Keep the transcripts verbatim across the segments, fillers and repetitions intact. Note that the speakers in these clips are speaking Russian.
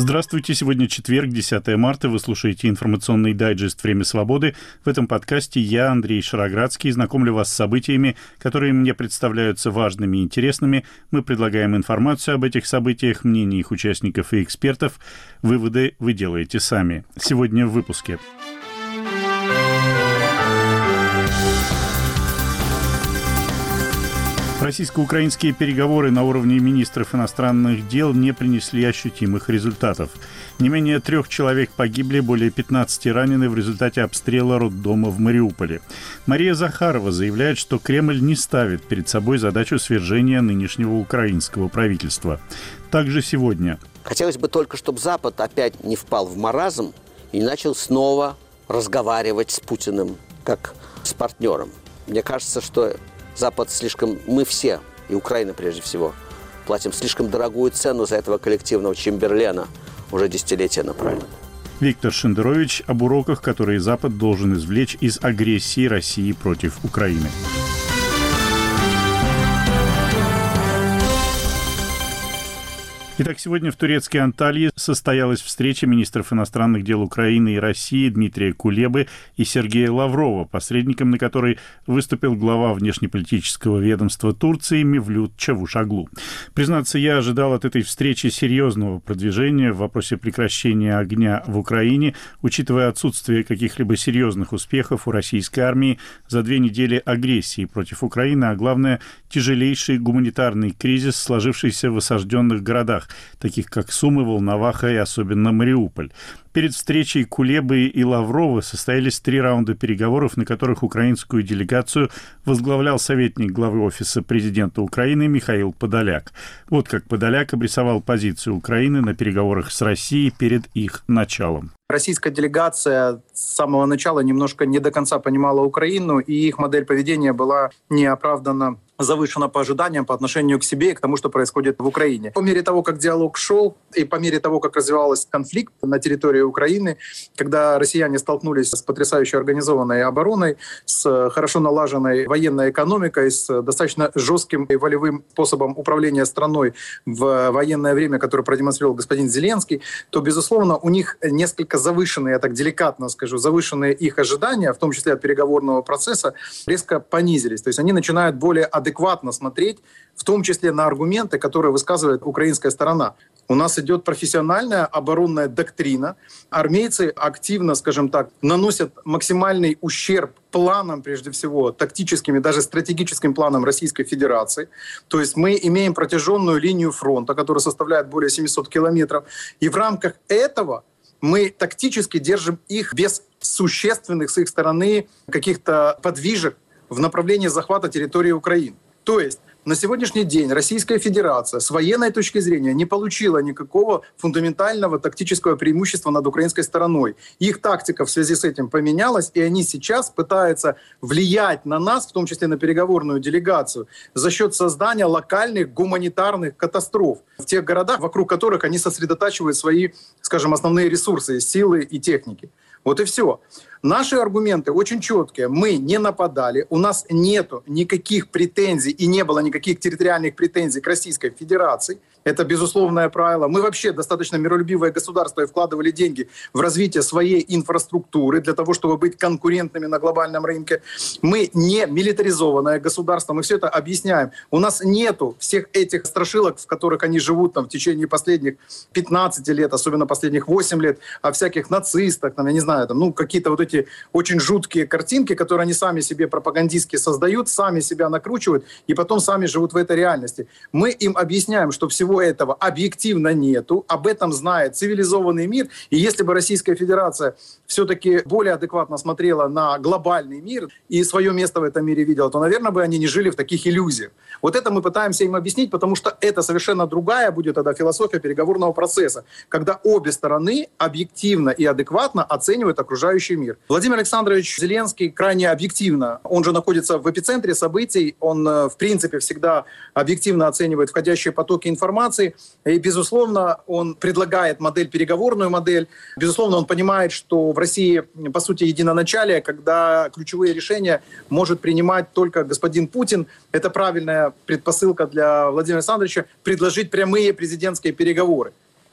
Здравствуйте, сегодня четверг, десятое марта, вы слушаете информационный дайджест «Время свободы». В этом подкасте я, Андрей Шароградский, знакомлю вас с событиями, которые мне представляются важными и интересными. Мы предлагаем информацию об этих событиях, мнения их участников и экспертов. Выводы вы делаете сами. Сегодня в выпуске. Российско-украинские переговоры на уровне министров иностранных дел не принесли ощутимых результатов. Не менее трех человек погибли, более пятнадцати ранены в результате обстрела роддома в Мариуполе. Мария Захарова заявляет, что Кремль не ставит перед собой задачу свержения нынешнего украинского правительства. Также сегодня. Хотелось бы только, чтобы Запад опять не впал в маразм и не начал снова разговаривать с Путиным как с партнером. Мне кажется, что Запад слишком, мы все, и Украина прежде всего, платим слишком дорогую цену за этого коллективного Чемберлена уже десятилетия напролет. Виктор Шендерович об уроках, которые Запад должен извлечь из агрессии России против Украины. Итак, сегодня в турецкой Анталии состоялась встреча министров иностранных дел Украины и России Дмитрия Кулебы и Сергея Лаврова, посредником на которой выступил глава внешнеполитического ведомства Турции Мевлют Чавушоглу. Признаться, я ожидал от этой встречи серьезного продвижения в вопросе прекращения огня в Украине, учитывая отсутствие каких-либо серьезных успехов у российской армии за две недели агрессии против Украины, а главное, тяжелейший гуманитарный кризис, сложившийся в осажденных городах, таких как Сумы, Волноваха и особенно Мариуполь. Перед встречей Кулебы и Лаврова состоялись три раунда переговоров, на которых украинскую делегацию возглавлял советник главы Офиса президента Украины Михаил Подоляк. Вот как Подоляк обрисовал позицию Украины на переговорах с Россией перед их началом. Российская делегация с самого начала немножко не до конца понимала Украину, и их модель поведения была неоправданно завышена по ожиданиям по отношению к себе и к тому, что происходит в Украине. По мере того, как диалог шел, и по мере того, как развивался конфликт на территории Украины, когда россияне столкнулись с потрясающе организованной обороной, с хорошо налаженной военной экономикой, с достаточно жестким и волевым способом управления страной в военное время, которое продемонстрировал господин Зеленский, то, безусловно, у них несколько завышенные, я так деликатно скажу, завышенные их ожидания, в том числе от переговорного процесса, резко понизились. То есть они начинают более адекватно смотреть, в том числе на аргументы, которые высказывает украинская сторона. У нас идет профессиональная оборонная доктрина. Армейцы активно, скажем так, наносят максимальный ущерб планам, прежде всего, тактическим и даже стратегическим планам Российской Федерации. То есть мы имеем протяженную линию фронта, которая составляет более семьсот километров. И в рамках этого мы тактически держим их без существенных с их стороны каких-то подвижек в направлении захвата территории Украины. То есть на сегодняшний день Российская Федерация с военной точки зрения не получила никакого фундаментального тактического преимущества над украинской стороной. Их тактика в связи с этим поменялась, и они сейчас пытаются влиять на нас, в том числе на переговорную делегацию, за счет создания локальных гуманитарных катастроф в тех городах, вокруг которых они сосредотачивают свои, скажем, основные ресурсы, силы и техники. Вот и все. Наши аргументы очень четкие. Мы не нападали, у нас нет никаких претензий и не было никаких территориальных претензий к Российской Федерации. Это безусловное правило. Мы вообще достаточно миролюбивое государство и вкладывали деньги в развитие своей инфраструктуры для того, чтобы быть конкурентными на глобальном рынке. Мы не милитаризованное государство, мы все это объясняем. У нас нету всех этих страшилок, в которых они живут там, в течение последних пятнадцати лет, особенно последних восьми лет, о всяких нацистах, там, я не знаю, там, ну, какие-то вот эти очень жуткие картинки, которые они сами себе пропагандистски создают, сами себя накручивают и потом сами живут в этой реальности. Мы им объясняем, что всего этого объективно нету, об этом знает цивилизованный мир, и если бы Российская Федерация все-таки более адекватно смотрела на глобальный мир и свое место в этом мире видела, то, наверное, бы они не жили в таких иллюзиях. Вот это мы пытаемся им объяснить, потому что это совершенно другая будет тогда философия переговорного процесса, когда обе стороны объективно и адекватно оценивают окружающий мир. Владимир Александрович Зеленский крайне объективно, он же находится в эпицентре событий, он в принципе всегда объективно оценивает входящие потоки информации, и безусловно он предлагает модель, переговорную модель, безусловно он понимает, что в России по сути единоначалие, когда ключевые решения может принимать только господин Путин. Это правильная предпосылка для Владимира Александровича предложить прямые президентские переговоры.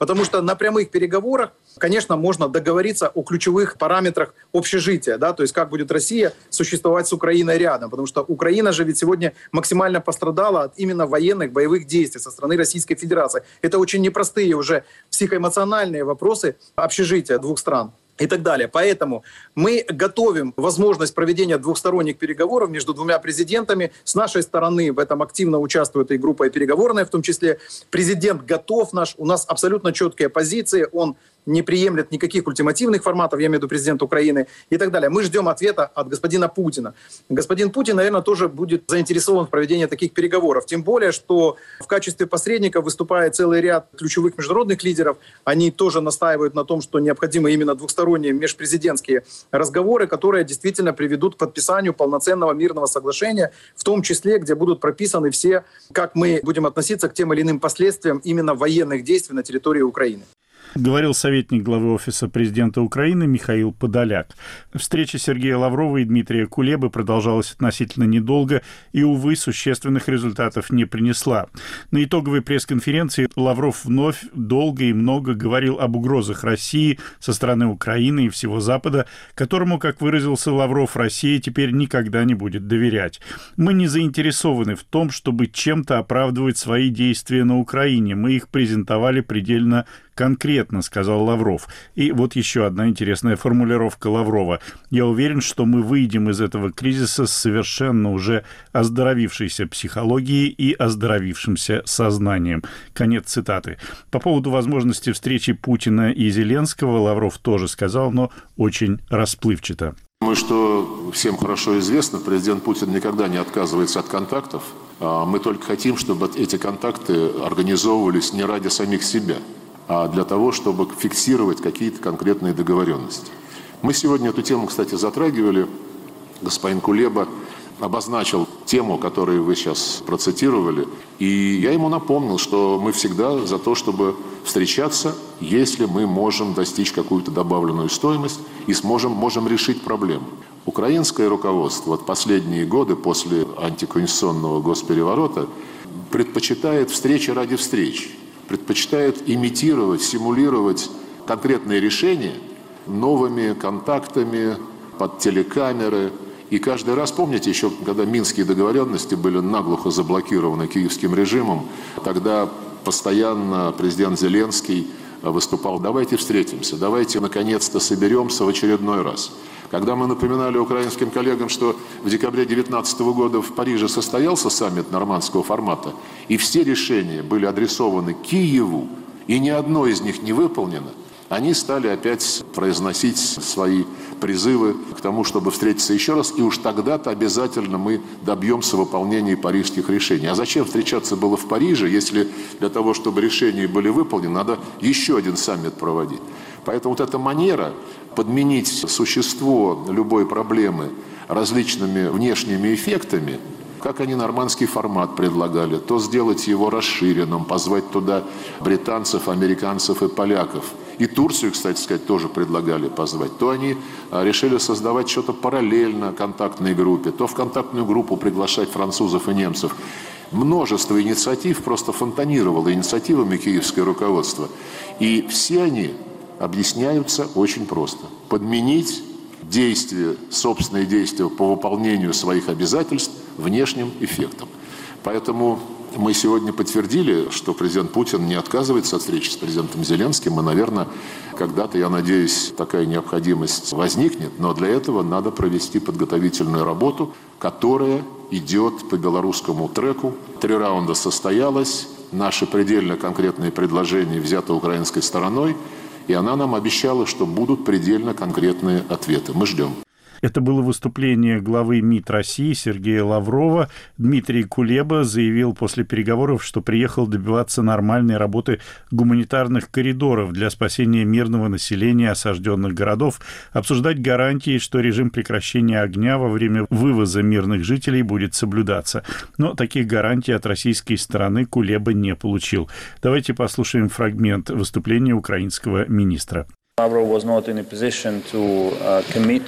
Потому что на прямых переговорах, конечно, можно договориться о ключевых параметрах общежития, да, то есть как будет Россия существовать с Украиной рядом, потому что Украина же ведь сегодня максимально пострадала от именно военных боевых действий со стороны Российской Федерации. Это очень непростые уже психоэмоциональные вопросы общежития двух стран и так далее. Поэтому мы готовим возможность проведения двухсторонних переговоров между двумя президентами. С нашей стороны в этом активно участвует и группа переговорная, в том числе. Президент готов наш, у нас абсолютно четкие позиции, он не приемлет никаких ультимативных форматов, я имею в виду президент Украины и так далее. Мы ждем ответа от господина Путина. Господин Путин, наверное, тоже будет заинтересован в проведении таких переговоров. Тем более, что в качестве посредника выступает целый ряд ключевых международных лидеров. Они тоже настаивают на том, что необходимы именно двухсторонние межпрезидентские разговоры, которые действительно приведут к подписанию полноценного мирного соглашения, в том числе, где будут прописаны все, как мы будем относиться к тем или иным последствиям именно военных действий на территории Украины. Говорил советник главы Офиса президента Украины Михаил Подоляк. Встреча Сергея Лаврова и Дмитрия Кулебы продолжалась относительно недолго и, увы, существенных результатов не принесла. На итоговой пресс-конференции Лавров вновь долго и много говорил об угрозах России со стороны Украины и всего Запада, которому, как выразился Лавров, Россия теперь никогда не будет доверять. «Мы не заинтересованы в том, чтобы чем-то оправдывать свои действия на Украине. Мы их презентовали предельно конкретно», сказал Лавров. И вот еще одна интересная формулировка Лаврова. «Я уверен, что мы выйдем из этого кризиса с совершенно уже оздоровившейся психологией и оздоровившимся сознанием». Конец цитаты. По поводу возможности встречи Путина и Зеленского Лавров тоже сказал, но очень расплывчато. Думаю, что всем хорошо известно, президент Путин никогда не отказывается от контактов. Мы только хотим, чтобы эти контакты организовывались не ради самих себя, а для того, чтобы фиксировать какие-то конкретные договоренности. Мы сегодня эту тему, кстати, затрагивали. Господин Кулеба обозначил тему, которую вы сейчас процитировали. И я ему напомнил, что мы всегда за то, чтобы встречаться, если мы можем достичь какую-то добавленную стоимость и сможем, можем решить проблему. Украинское руководство вот последние годы после антиконституционного госпереворота предпочитает встречи ради встреч. Предпочитает имитировать, симулировать конкретные решения новыми контактами под телекамеры. И каждый раз, помните, еще когда минские договоренности были наглухо заблокированы киевским режимом, тогда постоянно президент Зеленский выступал: давайте встретимся, давайте наконец-то соберемся в очередной раз. Когда мы напоминали украинским коллегам, что в декабре две тысячи девятнадцатого года в Париже состоялся саммит нормандского формата, и все решения были адресованы Киеву, и ни одно из них не выполнено, они стали опять произносить свои призывы к тому, чтобы встретиться еще раз, и уж тогда-то обязательно мы добьемся выполнения парижских решений. А зачем встречаться было в Париже, если для того, чтобы решения были выполнены, надо еще один саммит проводить? Поэтому вот эта манера подменить существо любой проблемы различными внешними эффектами, как они нормандский формат предлагали, то сделать его расширенным, позвать туда британцев, американцев и поляков. И Турцию, кстати сказать, тоже предлагали позвать. То они решили создавать что-то параллельно контактной группе, то в контактную группу приглашать французов и немцев. Множество инициатив просто фонтанировало инициативами киевское руководство. И все они объясняются очень просто. Подменить действия, собственные действия по выполнению своих обязательств внешним эффектом. Поэтому мы сегодня подтвердили, что президент Путин не отказывается от встречи с президентом Зеленским. И, наверное, когда-то, я надеюсь, такая необходимость возникнет. Но для этого надо провести подготовительную работу, которая идет по белорусскому треку. Три раунда состоялось. Наши предельно конкретные предложения взяты украинской стороной. И она нам обещала, что будут предельно конкретные ответы. Мы ждем. Это было выступление главы МИД России Сергея Лаврова. Дмитрий Кулеба заявил после переговоров, что приехал добиваться нормальной работы гуманитарных коридоров для спасения мирного населения осажденных городов, обсуждать гарантии, что режим прекращения огня во время вывоза мирных жителей будет соблюдаться. Но таких гарантий от российской стороны Кулеба не получил. Давайте послушаем фрагмент выступления украинского министра. Lavrov was not in a position to uh, commit.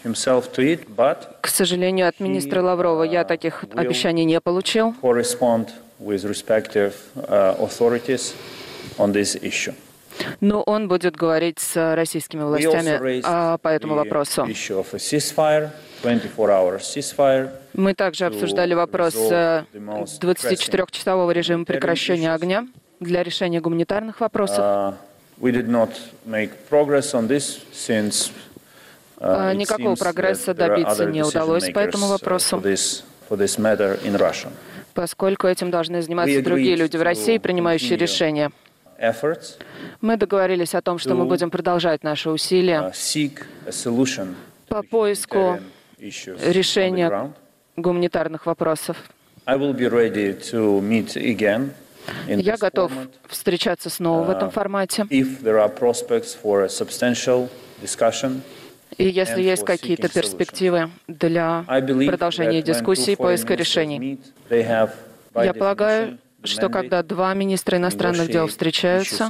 К сожалению, от министра Лаврова я таких обещаний не получил. Но он будет говорить с российскими властями а, по этому вопросу. Мы также обсуждали вопрос двадцатичетырёхчасового режима прекращения огня для решения гуманитарных вопросов. Никакого прогресса добиться не удалось по этому вопросу, поскольку этим должны заниматься другие люди в России, принимающие решения. Мы договорились о том, что мы будем продолжать наши усилия по поиску решения гуманитарных вопросов. Я готов встречаться снова в этом формате. И если есть какие-то перспективы для продолжения дискуссий и поиска решений, я полагаю, что когда два министра иностранных дел встречаются,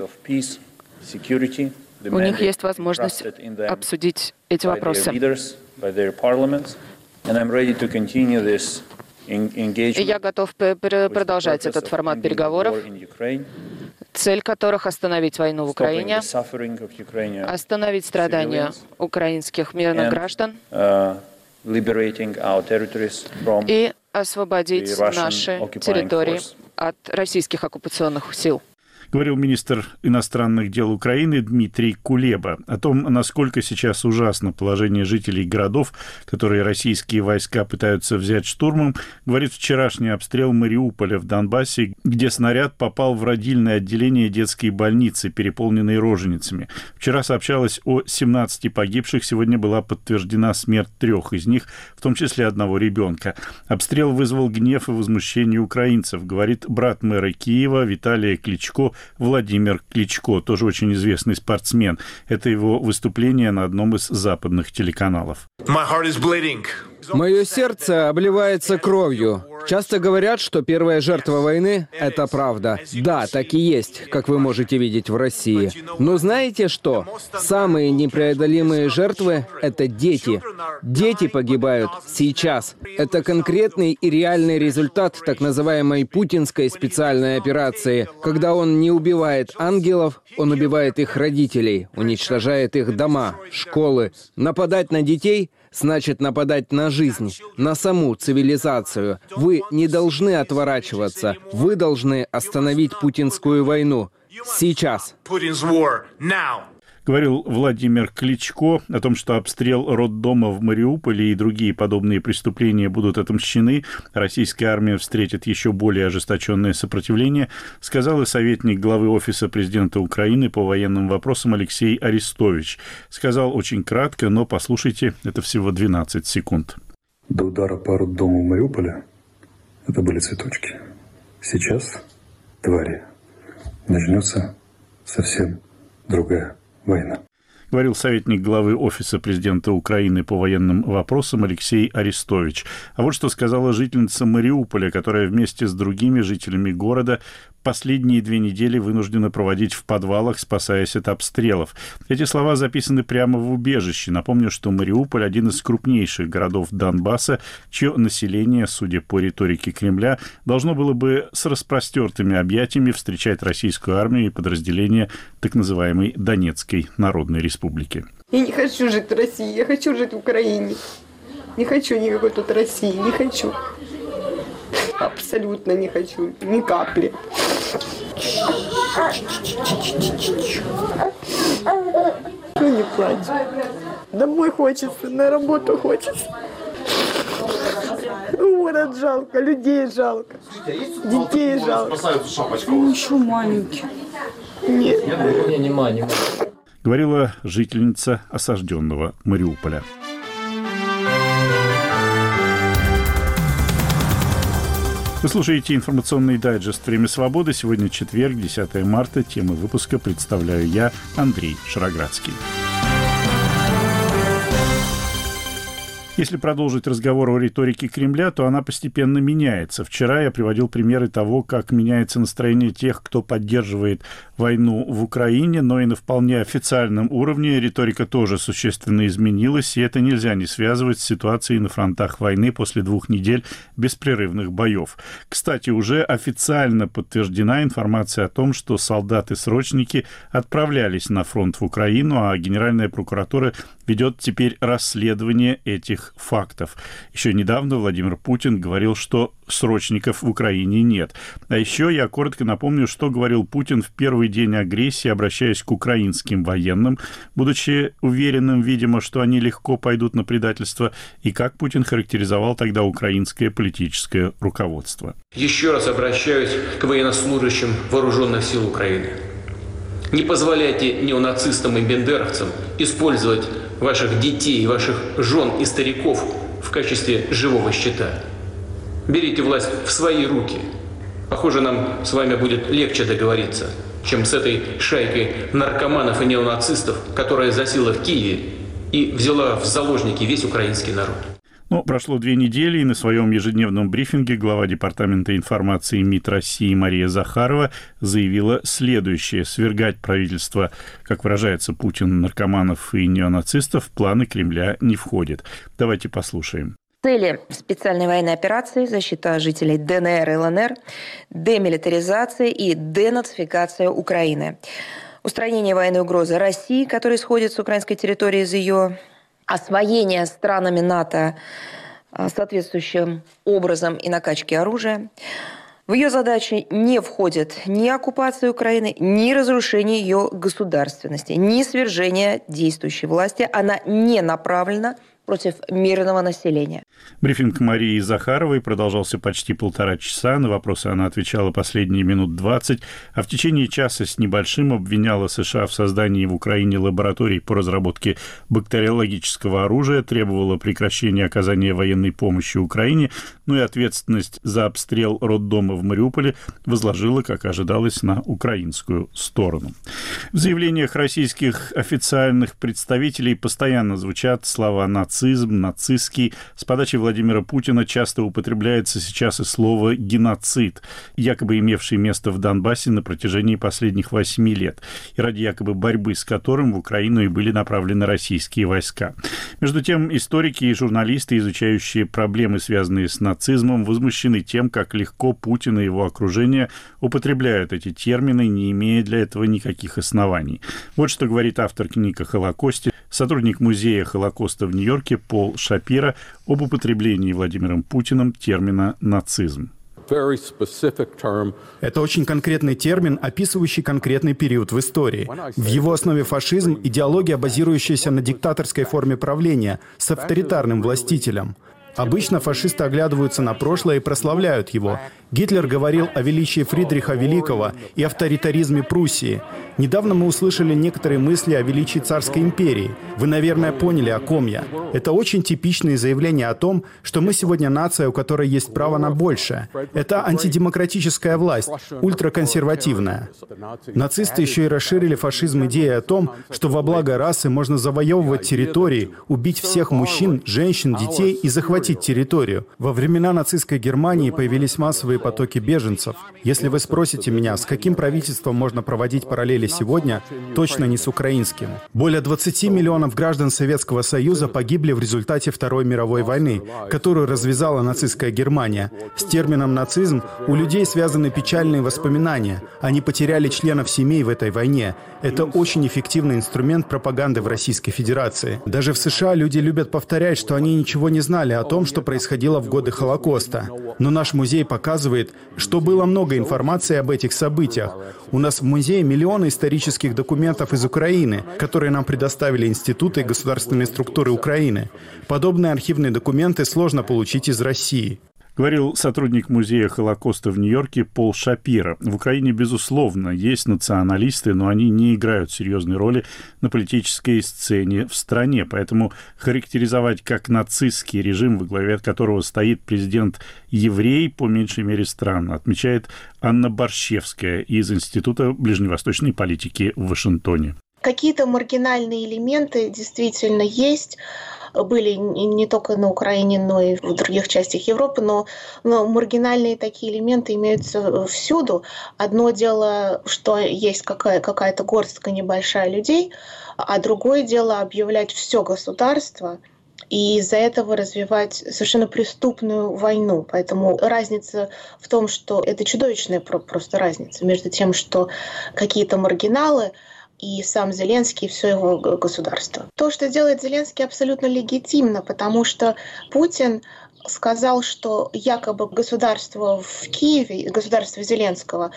у них есть возможность обсудить эти вопросы. И я готов продолжать этот формат переговоров, цель которых — остановить войну в Украине, остановить страдания украинских мирных граждан и освободить наши территории от российских оккупационных сил. Говорил министр иностранных дел Украины Дмитрий Кулеба о том, насколько сейчас ужасно положение жителей городов, которые российские войска пытаются взять штурмом, говорит вчерашний обстрел Мариуполя в Донбассе, где снаряд попал в родильное отделение детской больницы, переполненной роженицами. Вчера сообщалось о семнадцати погибших, сегодня была подтверждена смерть трех из них, в том числе одного ребенка. Обстрел вызвал гнев и возмущение украинцев, говорит брат мэра Киева Виталия Кличко, Владимир Кличко, тоже очень известный спортсмен. Это его выступление на одном из западных телеканалов. Мое сердце обливается кровью. Часто говорят, что первая жертва войны — это правда. Да, так и есть, как вы можете видеть в России. Но знаете что? Самые непреодолимые жертвы — это дети. Дети погибают сейчас. Это конкретный и реальный результат так называемой путинской специальной операции. Когда он не убивает ангелов, он убивает их родителей, уничтожает их дома, школы. Нападать на детей — значит нападать на жизнь, на саму цивилизацию. Вы не должны отворачиваться. Вы должны остановить путинскую войну. Сейчас. Говорил Владимир Кличко о том, что обстрел роддома в Мариуполе и другие подобные преступления будут отомщены. Российская армия встретит еще более ожесточенное сопротивление, сказал и советник главы Офиса президента Украины по военным вопросам Алексей Арестович. Сказал очень кратко, но послушайте, это всего двенадцать секунд. До удара по роддому в Мариуполе это были цветочки. Сейчас, твари, начнется совсем другая война. Говорил советник главы Офиса президента Украины по военным вопросам Алексей Арестович. А вот что сказала жительница Мариуполя, которая вместе с другими жителями города последние две недели вынуждена проводить в подвалах, спасаясь от обстрелов. Эти слова записаны прямо в убежище. Напомню, что Мариуполь – один из крупнейших городов Донбасса, чье население, судя по риторике Кремля, должно было бы с распростертыми объятиями встречать российскую армию и подразделения так называемой Донецкой Народной Республики. Я не хочу жить в России, я хочу жить в Украине. Не хочу никакой тут России, не хочу. Абсолютно не хочу, ни капли. Ну не плачь. Домой хочется, на работу хочется. Город жалко, людей жалко, детей жалко. Ну еще маленький. Нет. Не, не маленький. Говорила жительница осажденного Мариуполя. Вы слушаете информационный дайджест «Время свободы». Сегодня четверг, десятое марта. Темы выпуска представляю я, Андрей Шароградский. Если продолжить разговор о риторике Кремля, то она постепенно меняется. Вчера я приводил примеры того, как меняется настроение тех, кто поддерживает войну в Украине, но и на вполне официальном уровне риторика тоже существенно изменилась, и это нельзя не связывать с ситуацией на фронтах войны после двух недель беспрерывных боев. Кстати, уже официально подтверждена информация о том, что солдаты-срочники отправлялись на фронт в Украину, а Генеральная прокуратура ведет теперь расследование этих фактов. Еще недавно Владимир Путин говорил, что срочников в Украине нет. А еще я коротко напомню, что говорил Путин в первый день агрессии, обращаясь к украинским военным, будучи уверенным, видимо, что они легко пойдут на предательство, и как Путин характеризовал тогда украинское политическое руководство. Еще раз обращаюсь к военнослужащим вооруженных сил Украины. Не позволяйте неонацистам и бендеровцам использовать ваших детей, ваших жен и стариков в качестве живого щита. Берите власть в свои руки. Похоже, нам с вами будет легче договориться, чем с этой шайкой наркоманов и неонацистов, которая засела в Киеве и взяла в заложники весь украинский народ. Ну, прошло две недели, и на своем ежедневном брифинге глава Департамента информации МИД России Мария Захарова заявила следующее. Свергать правительство, как выражается Путин, наркоманов и неонацистов, в планы Кремля не входит. Давайте послушаем. Цели специальной военной операции – защита жителей ДНР и ЛНР, демилитаризация и денацификация Украины, устранение военной угрозы России, которая исходит с украинской территории из ее освоение странами НАТО соответствующим образом и накачки оружия. В ее задачи не входит ни оккупация Украины, ни разрушение ее государственности, ни свержение действующей власти. Она не направлена против мирного населения. Брифинг Марии Захаровой продолжался почти полтора часа. На вопросы она отвечала последние минут двадцать, а в течение часа с небольшим обвиняла США в создании в Украине лабораторий по разработке бактериологического оружия, требовала прекращения оказания военной помощи Украине, ну и ответственность за обстрел роддома в Мариуполе возложила, как ожидалось, на украинскую сторону. В заявлениях российских официальных представителей постоянно звучат слова «нацизм», «нацистский». С подачи Владимира Путина часто употребляется сейчас и слово «геноцид», якобы имевший место в Донбассе на протяжении последних восьми лет, и ради якобы борьбы с которым в Украину и были направлены российские войска. Между тем, историки и журналисты, изучающие проблемы, связанные с нацизмом, возмущены тем, как легко Путин и его окружение употребляют эти термины, не имея для этого никаких оснований. Вот что говорит автор книг о Холокосте, сотрудник музея Холокоста в Нью-Йорке Пол Шапира об употреблении Владимиром Путиным термина «нацизм». Это очень конкретный термин, описывающий конкретный период в истории. В его основе фашизм – идеология, базирующаяся на диктаторской форме правления с авторитарным властителем. Обычно фашисты оглядываются на прошлое и прославляют его. Гитлер говорил о величии Фридриха Великого и авторитаризме Пруссии. Недавно мы услышали некоторые мысли о величии царской империи. Вы, наверное, поняли, о ком я. Это очень типичные заявления о том, что мы сегодня нация, у которой есть право на большее. Это антидемократическая власть, ультраконсервативная. Нацисты еще и расширили фашизм идеей о том, что во благо расы можно завоевывать территории, убить всех мужчин, женщин, детей и захватить территорию. Во времена нацистской Германии появились массовые потоки беженцев. Если вы спросите меня, с каким правительством можно проводить параллели сегодня, точно не с украинским. Более двадцати миллионов граждан Советского Союза погибли в результате Второй мировой войны, которую развязала нацистская Германия. С термином «нацизм» у людей связаны печальные воспоминания. Они потеряли членов семей в этой войне. Это очень эффективный инструмент пропаганды в Российской Федерации. Даже в США люди любят повторять, что они ничего не знали о том, что происходило в годы Холокоста. Но наш музей показывает, что было много информации об этих событиях. У нас в музее миллионы исторических документов из Украины, которые нам предоставили институты и государственные структуры Украины. Подобные архивные документы сложно получить из России. Говорил сотрудник музея Холокоста в Нью-Йорке Пол Шапира. В Украине, безусловно, есть националисты, но они не играют серьезной роли на политической сцене в стране. Поэтому характеризовать как нацистский режим, во главе которого стоит президент-еврей, по меньшей мере странно, отмечает Анна Борщевская из Института ближневосточной политики в Вашингтоне. Какие-то маргинальные элементы действительно есть. были не только на Украине, но и в других частях Европы, но, но маргинальные такие элементы имеются всюду. Одно дело, что есть какая- какая-то горстка небольшая людей, а другое дело объявлять все государство и из-за этого развивать совершенно преступную войну. Поэтому разница в том, что это чудовищная просто разница между тем, что какие-то маргиналы и сам Зеленский, и все его государство. То, что делает Зеленский, абсолютно легитимно, потому что Путин сказал, что якобы государство в Киеве, государство Зеленского,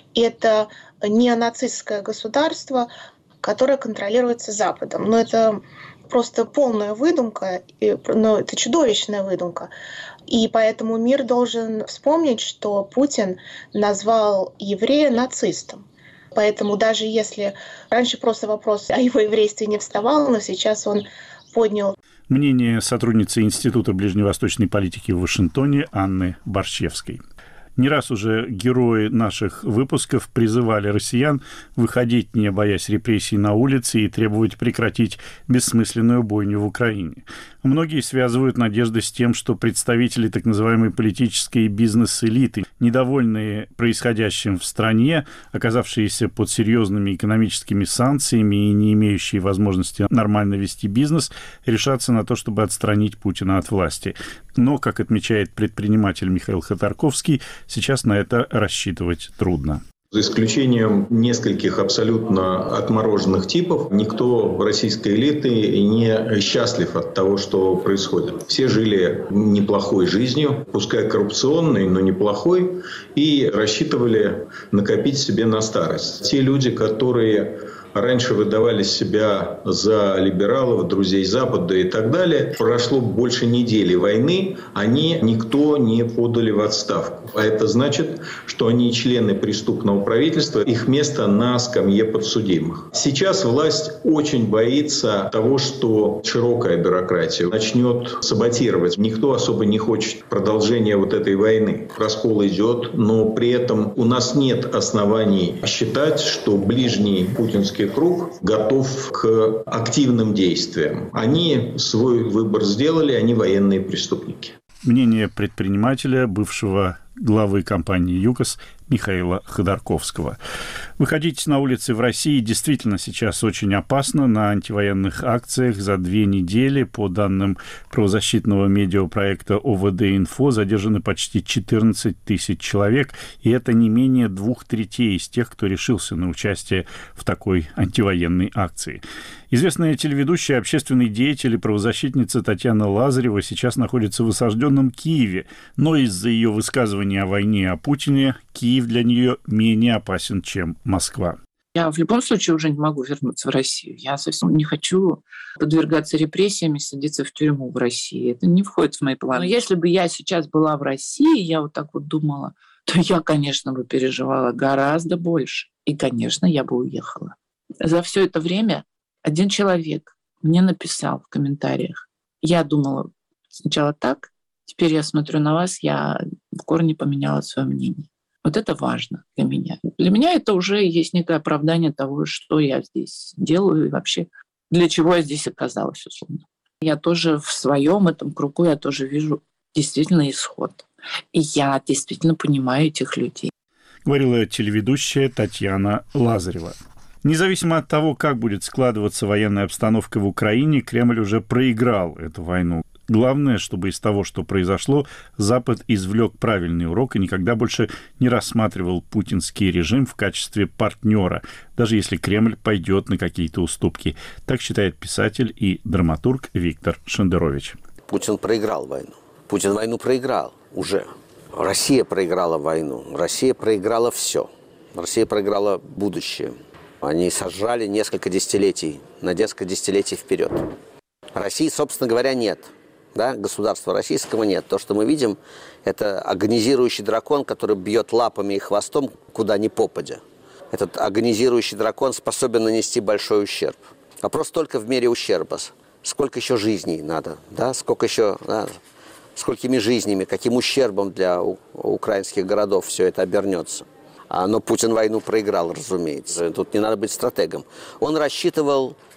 это неонацистское государство, которое контролируется Западом. Но это просто полная выдумка, но это чудовищная выдумка. И поэтому мир должен вспомнить, что Путин назвал еврея нацистом. Поэтому даже если раньше просто вопрос о его еврействе не вставал, но сейчас он поднял. Мнение сотрудницы Института ближневосточной политики в Вашингтоне Анны Борщевской. Не раз уже герои наших выпусков призывали россиян выходить, не боясь репрессий, на улицы и требовать прекратить бессмысленную бойню в Украине. Многие связывают надежды с тем, что представители так называемой политической и бизнес-элиты, недовольные происходящим в стране, оказавшиеся под серьезными экономическими санкциями и не имеющие возможности нормально вести бизнес, решатся на то, чтобы отстранить Путина от власти. Но, как отмечает предприниматель Михаил Ходорковский, сейчас на это рассчитывать трудно. За исключением нескольких абсолютно отмороженных типов, никто российской элиты не счастлив от того, что происходит. Все жили неплохой жизнью, пускай коррупционной, но неплохой, и рассчитывали накопить себе на старость. Те люди, которые раньше выдавали себя за либералов, друзей Запада и так далее, прошло больше недели войны, они никто не подали в отставку. А это значит, что они члены преступного правительства, их место на скамье подсудимых. Сейчас власть очень боится того, что широкая бюрократия начнет саботировать. Никто особо не хочет продолжения вот этой войны. Раскол идет, но при этом у нас нет оснований считать, что ближний путинский круг готов к активным действиям. Они свой выбор сделали, они военные преступники. Мнение предпринимателя, бывшего главы компании ЮКОС Михаила Ходорковского. Выходить на улицы в России действительно сейчас очень опасно. На антивоенных акциях за две недели, по данным правозащитного медиапроекта ОВД-Инфо, задержаны почти четырнадцать тысяч человек, и это не менее двух третей из тех, кто решился на участие в такой антивоенной акции. Известная телеведущая, общественный деятель и правозащитница Татьяна Лазарева сейчас находится в осажденном Киеве, но из-за ее высказываний о войне и о Путине Киев для нее менее опасен, чем Москва. Я в любом случае уже не могу вернуться в Россию. Я совсем не хочу подвергаться репрессиям и садиться в тюрьму в России. Это не входит в мои планы. Но если бы я сейчас была в России, я вот так вот думала, то я, конечно, бы переживала гораздо больше. И, конечно, я бы уехала. За все это время один человек мне написал в комментариях. Я думала сначала так, теперь я смотрю на вас, я в корне поменяла свое мнение. Вот это важно для меня. Для меня это уже есть некое оправдание того, что я здесь делаю и вообще для чего я здесь оказалась, условно. Я тоже в своем этом кругу, я тоже вижу действительно исход. И я действительно понимаю этих людей. Говорила телеведущая Татьяна Лазарева. Независимо от того, как будет складываться военная обстановка в Украине, Кремль уже проиграл эту войну. Главное, чтобы из того, что произошло, Запад извлек правильный урок и никогда больше не рассматривал путинский режим в качестве партнера, даже если Кремль пойдет на какие-то уступки. Так считает писатель и драматург Виктор Шендерович. Путин проиграл войну. Путин войну проиграл уже. Россия проиграла войну. Россия проиграла все. Россия проиграла будущее. Они сожрали несколько десятилетий, на несколько десятилетий вперед. России, собственно говоря, нет. Да? Государства российского нет. То, что мы видим, это агонизирующий дракон, который бьет лапами и хвостом куда ни попадя. Этот агонизирующий дракон способен нанести большой ущерб. Вопрос только в мере ущерба. Сколько еще жизней надо, да? Сколько еще, да? Сколькими жизнями, каким ущербом для украинских городов все это обернется. Но Путин войну проиграл, разумеется. Тут не надо быть стратегом. Он рассчитывал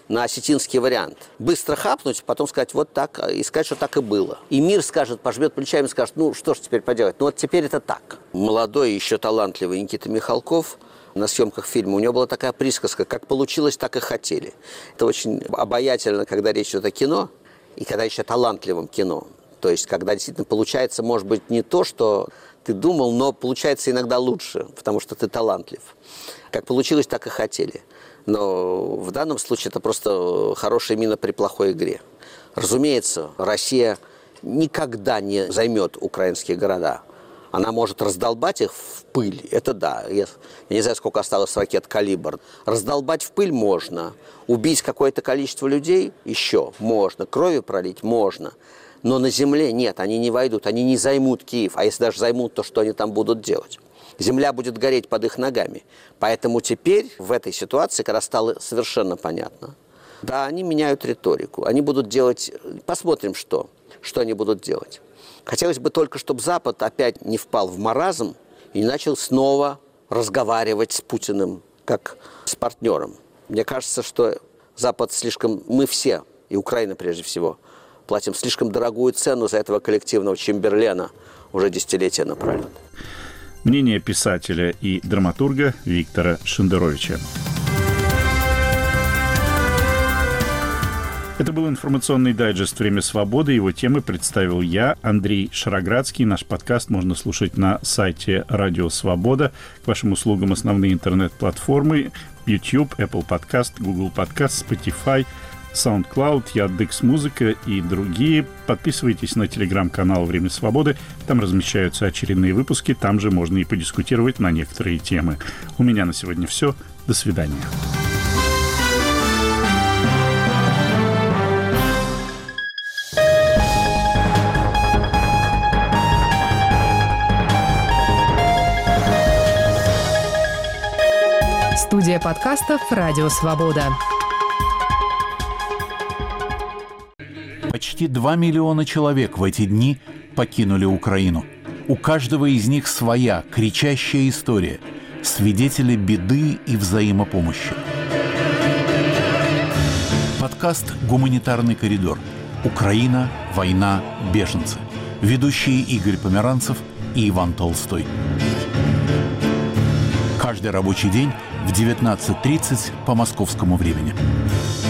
на осетинский вариант. Быстро хапнуть, потом сказать вот так, и сказать, что так и было. И мир скажет, пожмет плечами и скажет, ну что ж теперь поделать, ну вот теперь это так. Молодой, еще талантливый Никита Михалков на съемках фильма, у него была такая присказка, как получилось, так и хотели. Это очень обаятельно, когда речь идет о кино, и когда еще о талантливом кино. То есть, когда действительно получается, может быть, не то, что ты думал, но получается иногда лучше, потому что ты талантлив. Как получилось, так и хотели. Но в данном случае это просто хорошая мина при плохой игре. Разумеется, Россия никогда не займет украинские города. Она может раздолбать их в пыль, это да. Я, я не знаю, сколько осталось ракет «Калибр». Раздолбать в пыль можно. Убить какое-то количество людей еще можно. Кровью пролить можно. Но на земле нет, они не войдут, они не займут Киев. А если даже займут, то что они там будут делать? Земля будет гореть под их ногами. Поэтому теперь, в этой ситуации, когда стало совершенно понятно, да, они меняют риторику. Они будут делать... Посмотрим, что. Что они будут делать. Хотелось бы только, чтобы Запад опять не впал в маразм и не начал снова разговаривать с Путиным, как с партнером. Мне кажется, что Запад слишком... Мы все, и Украина прежде всего, платим слишком дорогую цену за этого коллективного Чемберлена уже десятилетия напролет. Мнение писателя и драматурга Виктора Шендеровича. Это был информационный дайджест «Время свободы». Его темы представил я, Андрей Шароградский. Наш подкаст можно слушать на сайте Радио Свобода. К вашим услугам основные интернет-платформы YouTube, Apple Podcast, Google Podcast, Spotify, SoundCloud, Яндекс.Музыка и другие. Подписывайтесь на телеграм-канал «Время свободы». Там размещаются очередные выпуски. Там же можно и подискутировать на некоторые темы. У меня на сегодня все. До свидания. Студия подкастов «Радио Свобода». Почти два миллиона человек в эти дни покинули Украину. У каждого из них своя кричащая история, свидетели беды и взаимопомощи. Подкаст «Гуманитарный коридор. Украина, война, беженцы». Ведущие Игорь Померанцев и Иван Толстой. Каждый рабочий день в девятнадцать тридцать по московскому времени.